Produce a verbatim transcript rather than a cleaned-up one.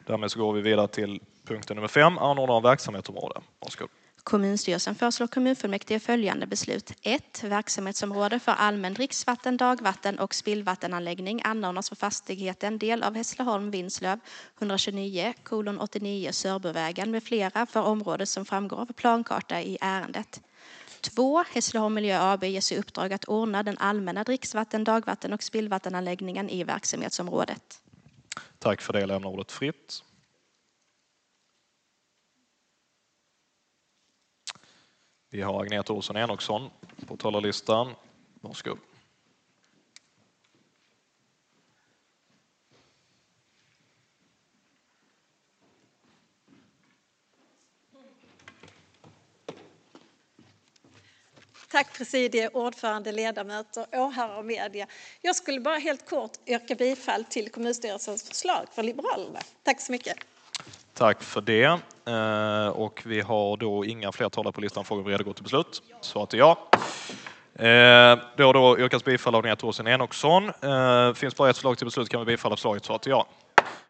Därmed så går vi vidare till punkten nummer fem, anordnare av verksamhetsområde. Varsågod. Kommunstyrelsen föreslår kommunfullmäktige följande beslut. ett. Verksamhetsområde för allmän dricksvatten, dagvatten och spillvattenanläggning anordnas för fastigheten del av Hässleholm Vinslöv etthundratjugonio åttionio Sörbyvägen med flera för området som framgår av plankarta i ärendet. två. Hässleholm Miljö A B ges i uppdrag att ordna den allmänna dricksvatten, dagvatten och spillvattenanläggningen i verksamhetsområdet. Tack för det, jag lämnar ordet fritt. Vi har Agneta Olsson Enoksson på talarlistan. Varsågod. Tack presidie, ordförande, ledamöter, åhörare och media. Jag skulle bara helt kort yrka bifall till kommunstyrelsens förslag för Liberalerna. Tack så mycket. Tack för det. Eh, och vi har då inga fler talare på listan. Frågar vi redo att gå till beslut? Så att ja. Eh, då då yrkas bifall av Agneta Olsson Enoksson. Eh, finns bara ett förslag till beslut kan vi bifalla förslaget så att ja.